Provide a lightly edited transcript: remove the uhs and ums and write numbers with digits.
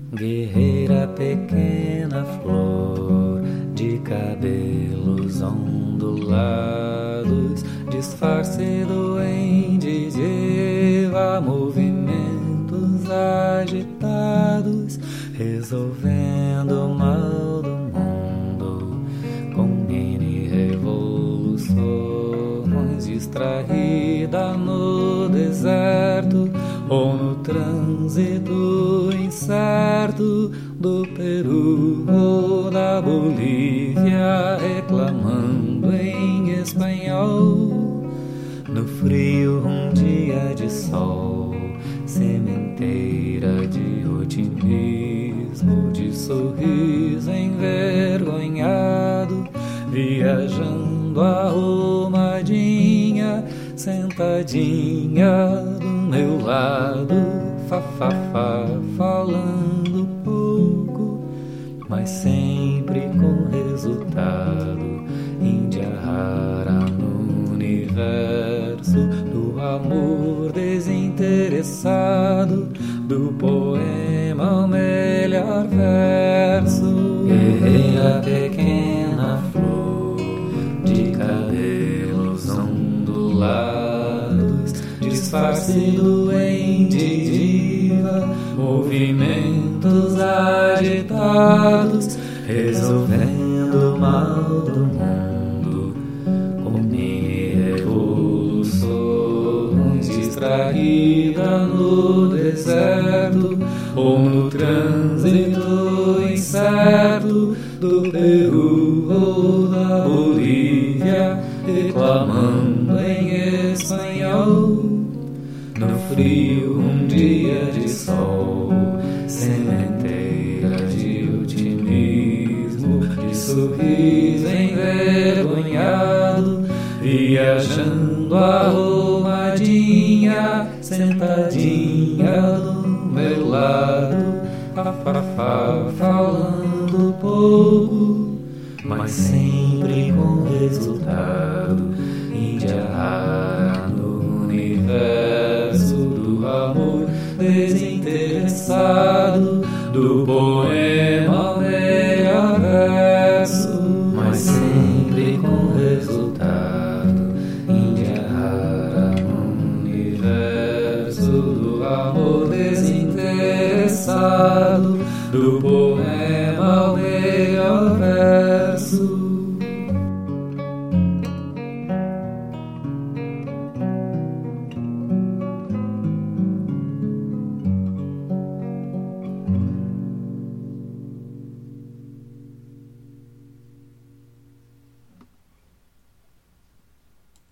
Guerreira pequena flor de cabelos ondulados, disfarce doente de Eva, movimentos agitados, resolvendo o mal do mundo com mini revoluções, distraída no deserto ou no trânsito incerto do Peru ou da Bolívia, reclamando em espanhol. No frio um dia de sol, sementeira de otimismo, de sorriso envergonhado, viajando arrumadinha, sentadinha do meu lado, fa-fa-fa, falando pouco, mas sempre com resultado. Índia rara no universo do amor desinteressado, do poema o melhor verso. Guerreira pequena flor de cabelos ondulados, disfarce doente diva, movimentos agitados, resolvendo o mal do mundo com mini revoluções, distraída no deserto ou no trânsito incerto do Peru ou da Bolívia, reclamando em espanhol. No frio um dia de sol, sementeira de otimismo, de sorriso envergonhado, viajando arrumadinha, sentadinha do meu lado, fa-fa-fa, falando pouco, mas sempre com resultado. Índia rara no universo do amor desinteressado, do poema o melhor verso, mas sempre com resultado. Índia rara no universo do amor desinteressado, do poema